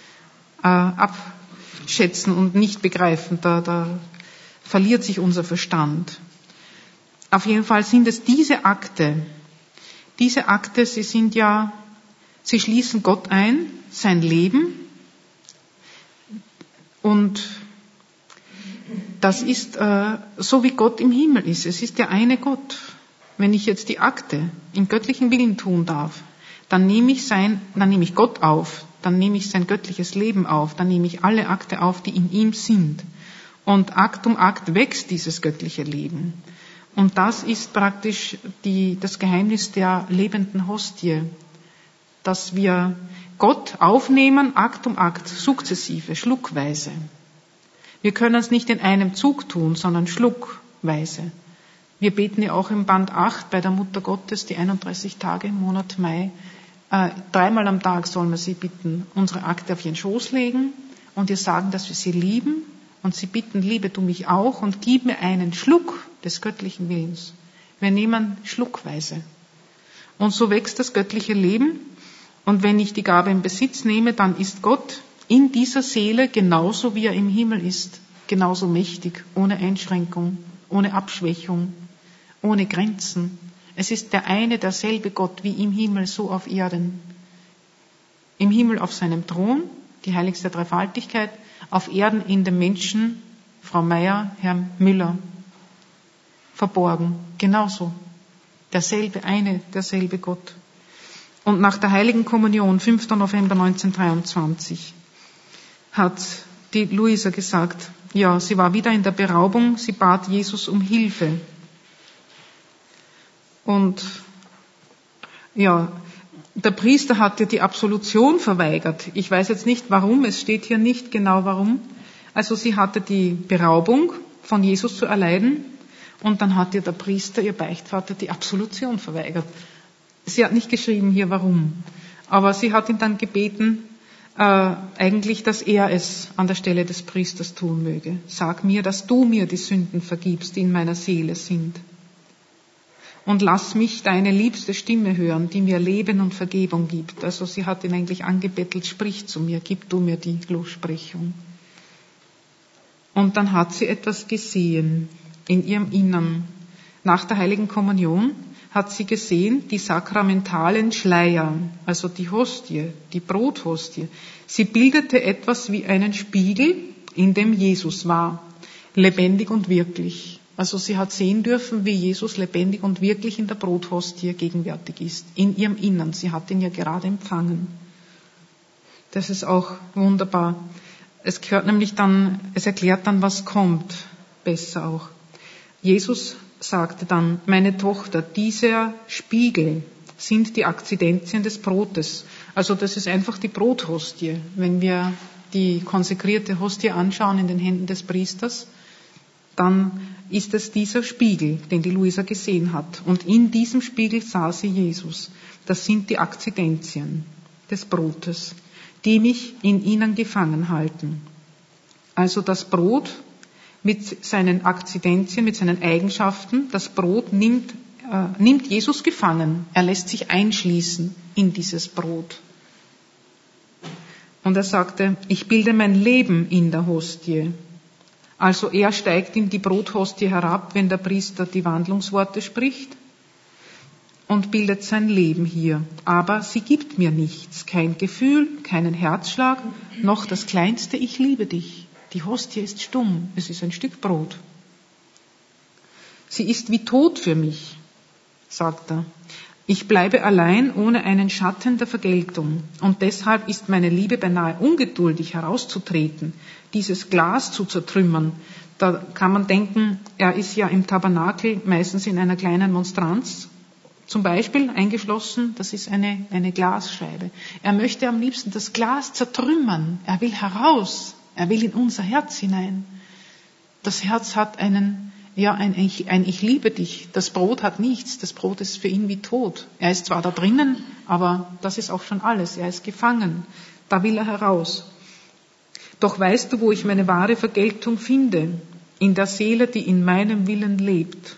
abschätzen und nicht begreifen, da verliert sich unser Verstand. Auf jeden Fall sind es diese Akte, sie schließen Gott ein, sein Leben, und das ist so, wie Gott im Himmel ist. Es ist der eine Gott. Wenn ich jetzt die Akte im göttlichen Willen tun darf, dann nehme ich Gott auf, dann nehme ich sein göttliches Leben auf, dann nehme ich alle Akte auf, die in ihm sind. Und Akt um Akt wächst dieses göttliche Leben. Und das ist praktisch das Geheimnis der lebenden Hostie, dass wir Gott aufnehmen, Akt um Akt, sukzessive, schluckweise. Wir können es nicht in einem Zug tun, sondern schluckweise. Wir beten ja auch im Band 8 bei der Mutter Gottes die 31 Tage im Monat Mai. 3-mal am Tag sollen wir sie bitten, unsere Akte auf ihren Schoß legen und ihr sagen, dass wir sie lieben und sie bitten, liebe du mich auch und gib mir einen Schluck des göttlichen Willens. Wir nehmen schluckweise. Und so wächst das göttliche Leben. Und wenn ich die Gabe in Besitz nehme, dann ist Gott in dieser Seele genauso wie er im Himmel ist, genauso mächtig, ohne Einschränkung, ohne Abschwächung, ohne Grenzen. Es ist der eine, derselbe Gott wie im Himmel, so auf Erden. Im Himmel auf seinem Thron, die heiligste Dreifaltigkeit, auf Erden in dem Menschen, Frau Meier, Herr Müller, verborgen, genauso. Derselbe Gott. Und nach der Heiligen Kommunion, 5. November 1923, hat die Luisa gesagt, ja, sie war wieder in der Beraubung, sie bat Jesus um Hilfe. Und ja, der Priester hat ihr die Absolution verweigert. Ich weiß jetzt nicht warum, es steht hier nicht genau warum. Also sie hatte die Beraubung von Jesus zu erleiden und dann hat ihr der Priester, ihr Beichtvater, die Absolution verweigert. Sie hat nicht geschrieben hier warum, aber sie hat ihn dann gebeten, eigentlich, dass er es an der Stelle des Priesters tun möge. Sag mir, dass du mir die Sünden vergibst, die in meiner Seele sind. Und lass mich deine liebste Stimme hören, die mir Leben und Vergebung gibt. Also sie hat ihn eigentlich angebettelt, sprich zu mir, gib du mir die Lossprechung. Und dann hat sie etwas gesehen in ihrem Innern. Nach der Heiligen Kommunion hat sie gesehen, die sakramentalen Schleier, also die Hostie, die Brothostie. Sie bildete etwas wie einen Spiegel, in dem Jesus war, lebendig und wirklich. Also sie hat sehen dürfen, wie Jesus lebendig und wirklich in der Brothostie gegenwärtig ist, in ihrem Innern. Sie hat ihn ja gerade empfangen. Das ist auch wunderbar. Es erklärt dann, was kommt, besser auch. Jesus sagte dann, meine Tochter, dieser Spiegel sind die Akzidentien des Brotes. Also das ist einfach die Brothostie. Wenn wir die konsekrierte Hostie anschauen in den Händen des Priesters, dann ist es dieser Spiegel, den die Luisa gesehen hat. Und in diesem Spiegel sah sie Jesus. Das sind die Akzidentien des Brotes, die mich in ihnen gefangen halten. Also das Brot mit seinen Akzidentien, mit seinen Eigenschaften, das Brot nimmt Jesus gefangen. Er lässt sich einschließen in dieses Brot. Und er sagte, ich bilde mein Leben in der Hostie. Also er steigt in die Brothostie herab, wenn der Priester die Wandlungsworte spricht und bildet sein Leben hier. Aber sie gibt mir nichts, kein Gefühl, keinen Herzschlag, noch das kleinste Ich liebe dich. Die Hostie ist stumm, es ist ein Stück Brot. Sie ist wie tot für mich, sagt er. Ich bleibe allein ohne einen Schatten der Vergeltung. Und deshalb ist meine Liebe beinahe ungeduldig herauszutreten, dieses Glas zu zertrümmern. Da kann man denken, er ist ja im Tabernakel meistens in einer kleinen Monstranz, zum Beispiel eingeschlossen, das ist eine Glasscheibe. Er möchte am liebsten das Glas zertrümmern. Er will heraus. Er will in unser Herz hinein. Das Herz hat ein Ich liebe dich. Das Brot hat nichts. Das Brot ist für ihn wie tot. Er ist zwar da drinnen, aber das ist auch schon alles. Er ist gefangen. Da will er heraus. Doch weißt du, wo ich meine wahre Vergeltung finde? In der Seele, die in meinem Willen lebt.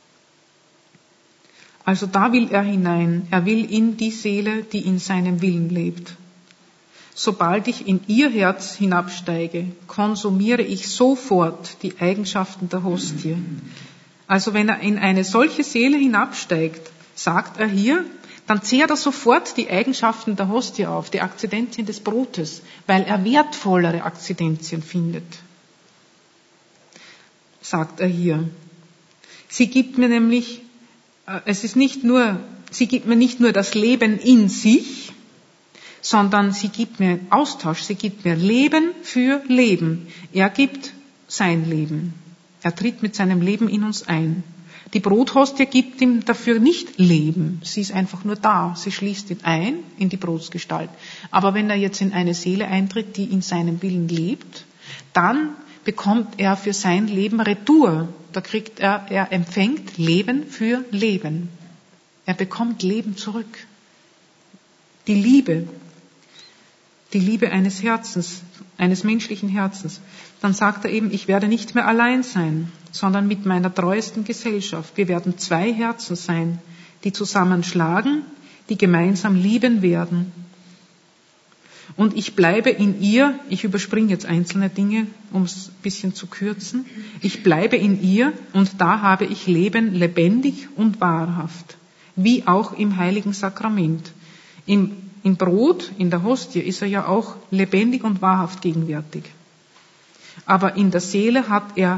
Also da will er hinein. Er will in die Seele, die in seinem Willen lebt. Sobald ich in ihr Herz hinabsteige, konsumiere ich sofort die Eigenschaften der Hostie. Also wenn er in eine solche Seele hinabsteigt, sagt er hier, dann zehrt er sofort die Eigenschaften der Hostie auf, die Akzidentien des Brotes, weil er wertvollere Akzidentien findet. Sagt er hier. Sie gibt mir nämlich, sie gibt mir nicht nur das Leben in sich, sondern sie gibt mir Austausch, sie gibt mir Leben für Leben. Er gibt sein Leben. Er tritt mit seinem Leben in uns ein. Die Brothostie gibt ihm dafür nicht Leben. Sie ist einfach nur da. Sie schließt ihn ein in die Brotsgestalt. Aber wenn er jetzt in eine Seele eintritt, die in seinem Willen lebt, dann bekommt er für sein Leben Retour. Er empfängt Leben für Leben. Er bekommt Leben zurück. Die Liebe eines Herzens, eines menschlichen Herzens. Dann sagt er eben, ich werde nicht mehr allein sein, sondern mit meiner treuesten Gesellschaft. Wir werden 2 Herzen sein, die zusammenschlagen, die gemeinsam lieben werden. Und ich bleibe in ihr, ich überspringe jetzt einzelne Dinge, um es ein bisschen zu kürzen, ich bleibe in ihr und da habe ich Leben lebendig und wahrhaft, wie auch im Heiligen Sakrament. Im Brot, in der Hostie, ist er ja auch lebendig und wahrhaft gegenwärtig. Aber in der Seele hat er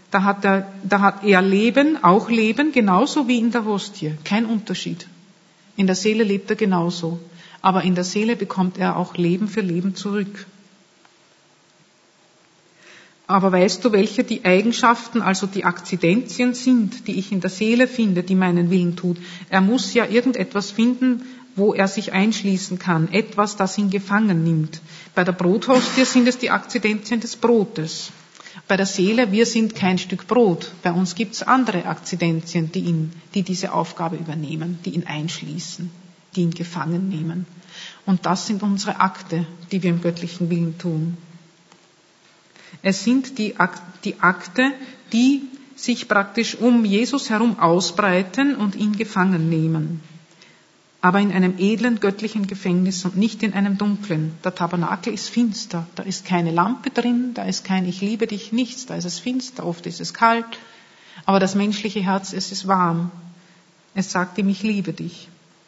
Leben, auch Leben, genauso wie in der Hostie. Kein Unterschied. In der Seele lebt er genauso. Aber in der Seele bekommt er auch Leben für Leben zurück. Aber weißt du, welche die Eigenschaften, also die Akzidentien sind, die ich in der Seele finde, die meinen Willen tut? Er muss ja irgendetwas finden, wo er sich einschließen kann. Etwas, das ihn gefangen nimmt. Bei der Brothostie sind es die Akzidentien des Brotes. Bei der Seele, wir sind kein Stück Brot. Bei uns gibt es andere Akzidentien, die diese Aufgabe übernehmen, die ihn einschließen, die ihn gefangen nehmen. Und das sind unsere Akte, die wir im göttlichen Willen tun. Es sind die Akte, die sich praktisch um Jesus herum ausbreiten und ihn gefangen nehmen. Aber in einem edlen göttlichen Gefängnis und nicht in einem dunklen. Der Tabernakel ist finster, da ist keine Lampe drin, da ist kein Ich liebe dich, nichts, da ist es finster, oft ist es kalt, aber das menschliche Herz, es ist warm. Es sagt ihm, ich liebe dich.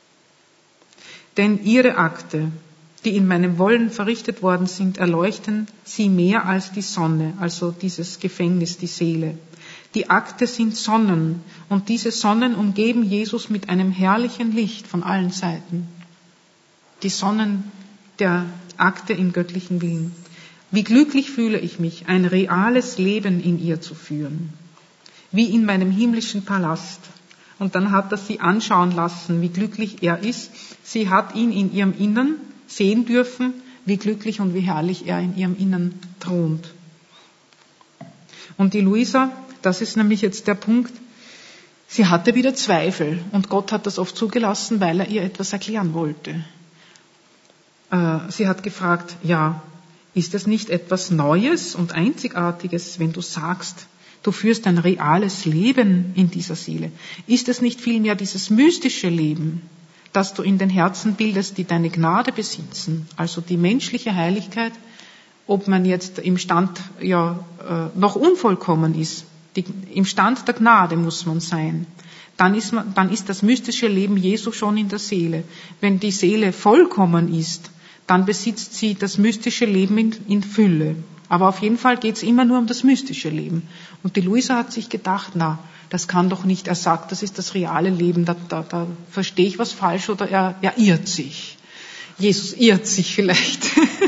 Denn ihre Akte, die in meinem Wollen verrichtet worden sind, erleuchten sie mehr als die Sonne, also dieses Gefängnis, die Seele. Die Akte sind Sonnen und diese Sonnen umgeben Jesus mit einem herrlichen Licht von allen Seiten. Die Sonnen der Akte im göttlichen Willen. Wie glücklich fühle ich mich, ein reales Leben in ihr zu führen. Wie in meinem himmlischen Palast. Und dann hat er sie anschauen lassen, wie glücklich er ist. Sie hat ihn in ihrem Innern sehen dürfen, wie glücklich und wie herrlich er in ihrem Innern thront. Und die Luisa, das ist nämlich jetzt der Punkt, sie hatte wieder Zweifel und Gott hat das oft zugelassen, weil er ihr etwas erklären wollte. Sie hat gefragt, ja, ist es nicht etwas Neues und Einzigartiges, wenn du sagst, du führst ein reales Leben in dieser Seele? Ist es nicht vielmehr dieses mystische Leben, das du in den Herzen bildest, die deine Gnade besitzen, also die menschliche Heiligkeit, ob man jetzt im Stand noch unvollkommen ist? Im Stand der Gnade muss man sein. Dann ist das mystische Leben Jesu schon in der Seele. Wenn die Seele vollkommen ist, dann besitzt sie das mystische Leben in Fülle. Aber auf jeden Fall geht es immer nur um das mystische Leben. Und die Luisa hat sich gedacht, das kann doch nicht, er sagt, das ist das reale Leben, da verstehe ich was falsch oder er irrt sich. Jesus irrt sich vielleicht.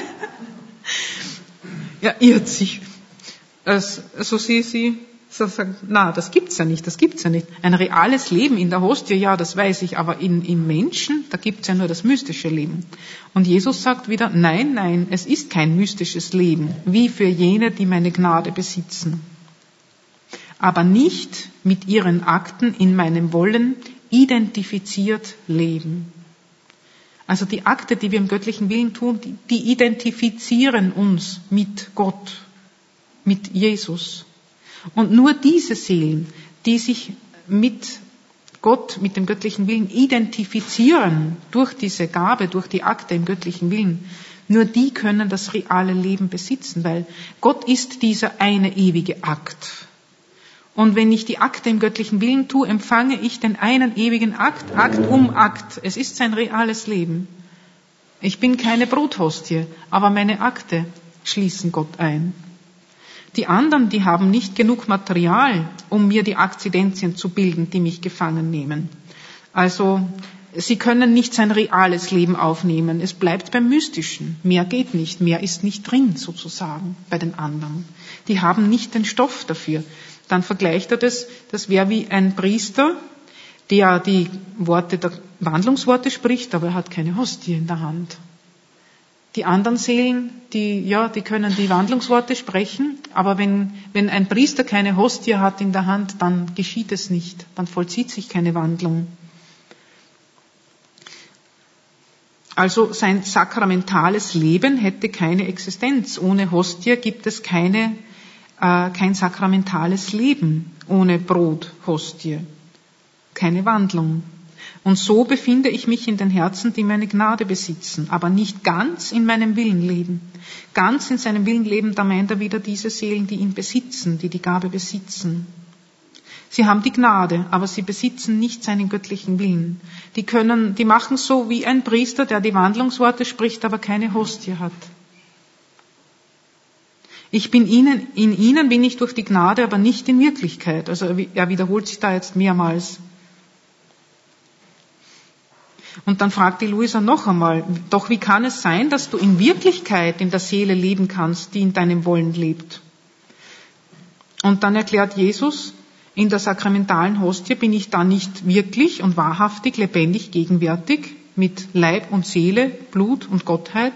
Er irrt sich. Also sie sagt, das gibt's ja nicht. Ein reales Leben in der Hostie, ja, das weiß ich, aber im Menschen, da gibt's ja nur das mystische Leben. Und Jesus sagt wieder, nein, es ist kein mystisches Leben, wie für jene, die meine Gnade besitzen. Aber nicht mit ihren Akten in meinem Wollen identifiziert leben. Also die Akte, die wir im göttlichen Willen tun, die identifizieren uns mit Gott, mit Jesus. Und nur diese Seelen, die sich mit Gott, mit dem göttlichen Willen identifizieren, durch diese Gabe, durch die Akte im göttlichen Willen, nur die können das reale Leben besitzen, weil Gott ist dieser eine ewige Akt. Und wenn ich die Akte im göttlichen Willen tue, empfange ich den einen ewigen Akt, Akt um Akt. Es ist sein reales Leben. Ich bin keine Brothostie, aber meine Akte schließen Gott ein. Die anderen, die haben nicht genug Material, um mir die Akzidentien zu bilden, die mich gefangen nehmen. Also, sie können nicht sein reales Leben aufnehmen. Es bleibt beim Mystischen. Mehr geht nicht. Mehr ist nicht drin, sozusagen, bei den anderen. Die haben nicht den Stoff dafür. Dann vergleicht er das wäre wie ein Priester, der die Wandlungsworte spricht, aber er hat keine Hostie in der Hand. Die anderen Seelen, die können die Wandlungsworte sprechen, aber wenn ein Priester keine Hostie hat in der Hand, dann geschieht es nicht, dann vollzieht sich keine Wandlung. Also sein sakramentales Leben hätte keine Existenz. Ohne Hostie gibt es kein sakramentales Leben. Ohne Brot, Hostie. Keine Wandlung. Und so befinde ich mich in den Herzen, die meine Gnade besitzen, aber nicht ganz in meinem Willen leben. Ganz in seinem Willen leben, da meint er wieder diese Seelen, die ihn besitzen, die Gabe besitzen. Sie haben die Gnade, aber sie besitzen nicht seinen göttlichen Willen. Die machen so wie ein Priester, der die Wandlungsworte spricht, aber keine Hostie hat. In ihnen bin ich durch die Gnade, aber nicht in Wirklichkeit. Also er wiederholt sich da jetzt mehrmals. Und dann fragt die Luisa noch einmal, doch wie kann es sein, dass du in Wirklichkeit in der Seele leben kannst, die in deinem Wollen lebt? Und dann erklärt Jesus, in der sakramentalen Hostie bin ich da nicht wirklich und wahrhaftig, lebendig, gegenwärtig, mit Leib und Seele, Blut und Gottheit.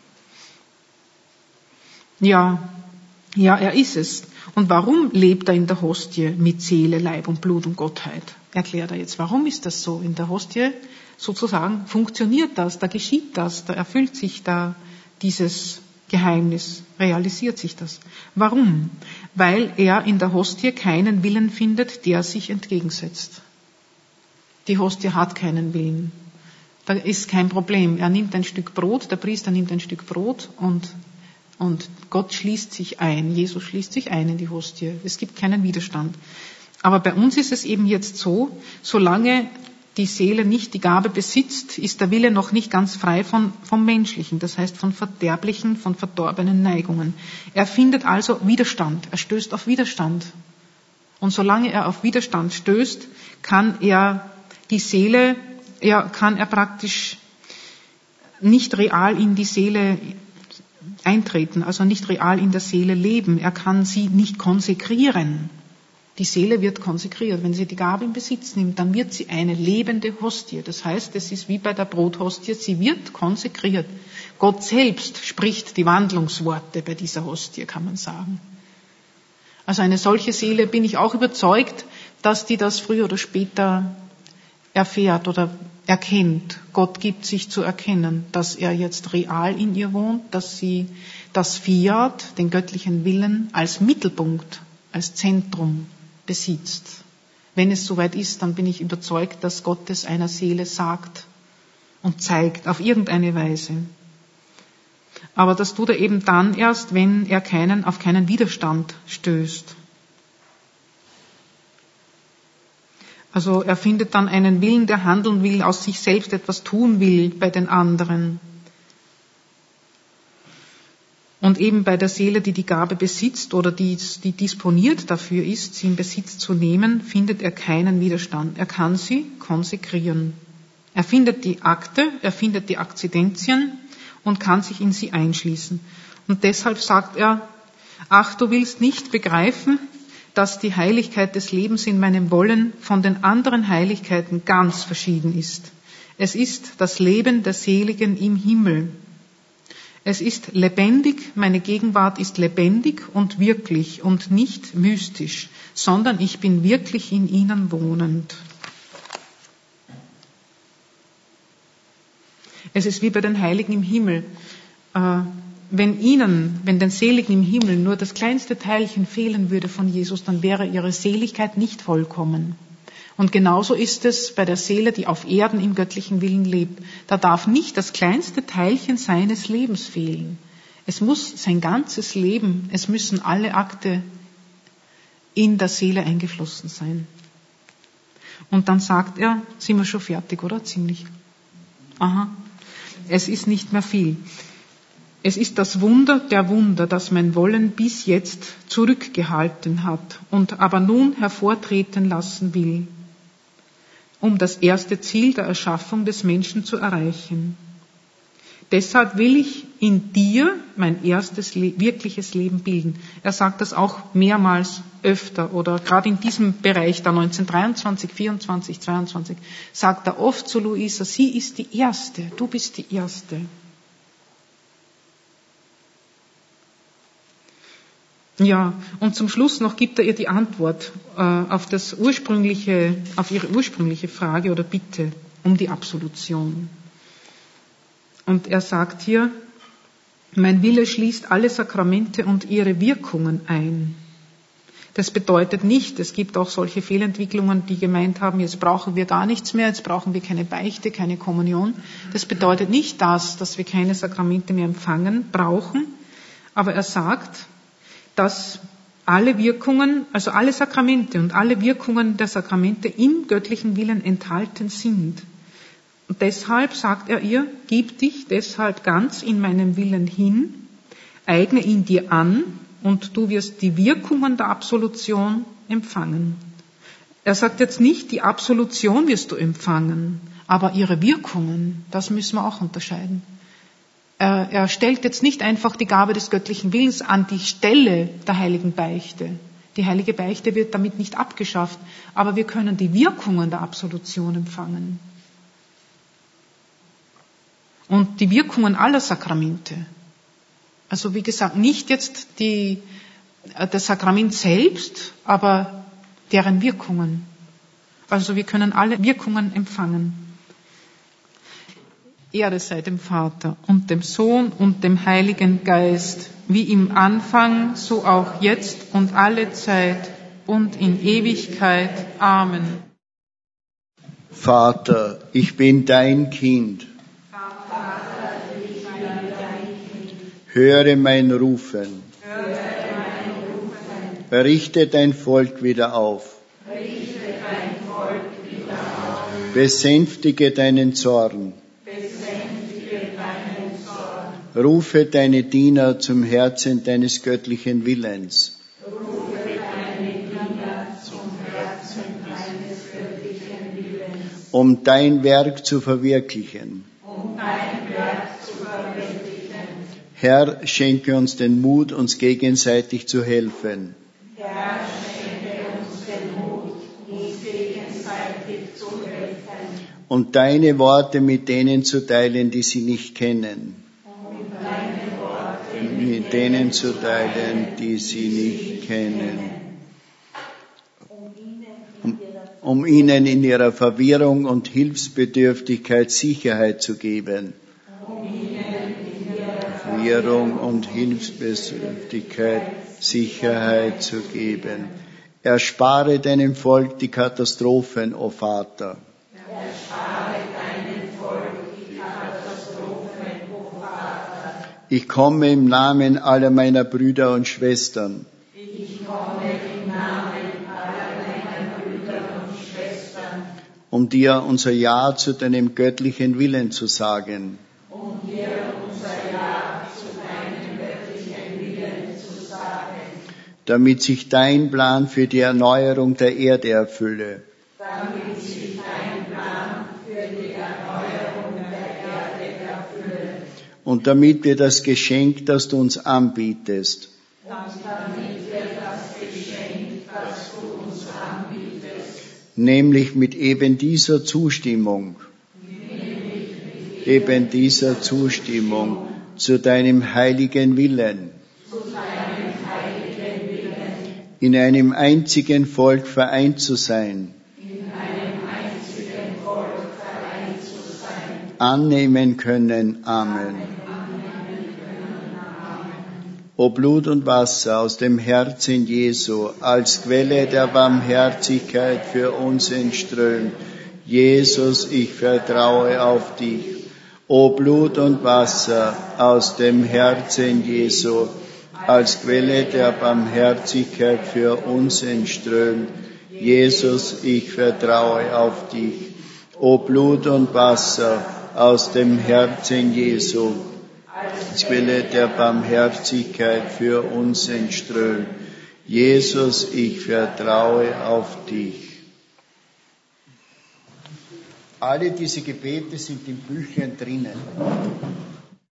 Ja, er ist es. Und warum lebt er in der Hostie mit Seele, Leib und Blut und Gottheit? Erklärt er jetzt, warum ist das so? In der Hostie sozusagen funktioniert das, da geschieht das, da erfüllt sich da dieses Geheimnis, realisiert sich das. Warum? Weil er in der Hostie keinen Willen findet, der sich entgegensetzt. Die Hostie hat keinen Willen. Da ist kein Problem. Er nimmt ein Stück Brot, der Priester nimmt ein Stück Brot und Gott schließt sich ein, Jesus schließt sich ein in die Hostie. Es gibt keinen Widerstand. Aber bei uns ist es eben jetzt so, solange die Seele nicht die Gabe besitzt, ist der Wille noch nicht ganz frei vom Menschlichen, das heißt von verderblichen, von verdorbenen Neigungen. Er findet also Widerstand, er stößt auf Widerstand. Und solange er auf Widerstand stößt, kann er praktisch nicht real in die Seele eintreten, also nicht real in der Seele leben. Er kann sie nicht konsekrieren. Die Seele wird konsekriert. Wenn sie die Gabe in Besitz nimmt, dann wird sie eine lebende Hostie. Das heißt, es ist wie bei der Brothostie, sie wird konsekriert. Gott selbst spricht die Wandlungsworte bei dieser Hostie, kann man sagen. Also eine solche Seele bin ich auch überzeugt, dass die das früher oder später erfährt oder erkennt. Gott gibt sich zu erkennen, dass er jetzt real in ihr wohnt, dass sie das Fiat, den göttlichen Willen, als Mittelpunkt, als Zentrum besitzt. Wenn es soweit ist, dann bin ich überzeugt, dass Gott es einer Seele sagt und zeigt, auf irgendeine Weise. Aber das tut er eben dann erst, wenn er auf keinen Widerstand stößt. Also er findet dann einen Willen, der handeln will, aus sich selbst etwas tun will bei den anderen. Und eben bei der Seele, die die Gabe besitzt oder die disponiert dafür ist, sie in Besitz zu nehmen, findet er keinen Widerstand. Er kann sie konsekrieren. Er findet die Akte, er findet die Akzidentien und kann sich in sie einschließen. Und deshalb sagt er, ach, du willst nicht begreifen, dass die Heiligkeit des Lebens in meinem Wollen von den anderen Heiligkeiten ganz verschieden ist. Es ist das Leben der Seligen im Himmel. Es ist lebendig, meine Gegenwart ist lebendig und wirklich und nicht mystisch, sondern ich bin wirklich in ihnen wohnend. Es ist wie bei den Heiligen im Himmel. Wenn den Seligen im Himmel nur das kleinste Teilchen fehlen würde von Jesus, dann wäre ihre Seligkeit nicht vollkommen. Und genauso ist es bei der Seele, die auf Erden im göttlichen Willen lebt. Da darf nicht das kleinste Teilchen seines Lebens fehlen. Es muss sein ganzes Leben, es müssen alle Akte in der Seele eingeflossen sein. Und dann sagt er, sind wir schon fertig, oder? Ziemlich. Aha. Es ist nicht mehr viel. Es ist das Wunder der Wunder, das mein Wollen bis jetzt zurückgehalten hat und aber nun hervortreten lassen will, um das erste Ziel der Erschaffung des Menschen zu erreichen. deshalb will ich in dir mein erstes wirkliches Leben bilden. Er sagt das auch mehrmals öfter oder gerade in diesem Bereich, da 1923, 24, 22, sagt er oft zu Luisa, sie ist die Erste, du bist die Erste. Ja, und zum Schluss noch gibt er ihr die Antwort auf ihre ursprüngliche Frage oder Bitte um die Absolution. Und er sagt hier, mein Wille schließt alle Sakramente und ihre Wirkungen ein. Das bedeutet nicht, es gibt auch solche Fehlentwicklungen, die gemeint haben, jetzt brauchen wir gar nichts mehr, jetzt brauchen wir keine Beichte, keine Kommunion. Das bedeutet nicht dass wir keine Sakramente mehr empfangen brauchen, aber er sagt, dass alle Wirkungen, also alle Sakramente und alle Wirkungen der Sakramente im göttlichen Willen enthalten sind. Und deshalb sagt er ihr, gib dich deshalb ganz in meinem Willen hin, eigne ihn dir an und du wirst die Wirkungen der Absolution empfangen. Er sagt jetzt nicht, die Absolution wirst du empfangen, aber ihre Wirkungen, das müssen wir auch unterscheiden. Er stellt jetzt nicht einfach die Gabe des göttlichen Willens an die Stelle der heiligen Beichte. Die heilige Beichte wird damit nicht abgeschafft, aber wir können die Wirkungen der Absolution empfangen. Und die Wirkungen aller Sakramente. Also wie gesagt, nicht jetzt das Sakrament selbst, aber deren Wirkungen. Also wir können alle Wirkungen empfangen. Ehre sei dem Vater und dem Sohn und dem Heiligen Geist, wie im Anfang, so auch jetzt und alle Zeit und in Ewigkeit. Amen. Vater, ich bin dein Kind. Höre mein Rufen. Richte dein Volk wieder auf. Besänftige deinen Zorn. Rufe deine Diener zum Herzen deines göttlichen Willens. Um dein Werk zu verwirklichen. Herr, schenke uns den Mut, uns gegenseitig zu helfen. Und deine Worte mit denen zu teilen, die sie nicht kennen. Mit denen zu teilen, die sie nicht kennen. Um ihnen in ihrer Verwirrung und Hilfsbedürftigkeit Sicherheit zu geben. Verwirrung und Hilfsbedürftigkeit Sicherheit zu geben. Erspare deinem Volk die Katastrophen, o Vater. Ich komme im Namen aller meiner Brüder und Schwestern. Um dir unser Ja zu deinem göttlichen Willen zu sagen. Damit sich dein Plan für die Erneuerung der Erde erfülle. Und damit wir das Geschenk, das du uns anbietest, nämlich mit eben dieser Zustimmung zu deinem heiligen Willen, in einem einzigen Volk vereint zu sein, annehmen können. Amen. O Blut und Wasser aus dem Herzen Jesu, als Quelle der Barmherzigkeit für uns entströmt. Jesus, ich vertraue auf dich. O Blut und Wasser aus dem Herzen Jesu, als Quelle der Barmherzigkeit für uns entströmt. Jesus, ich vertraue auf dich. O Blut und Wasser aus dem Herzen Jesu, als Quelle der Barmherzigkeit für uns entströmt. Jesus, ich vertraue auf dich. Alle diese Gebete sind in Büchern drinnen.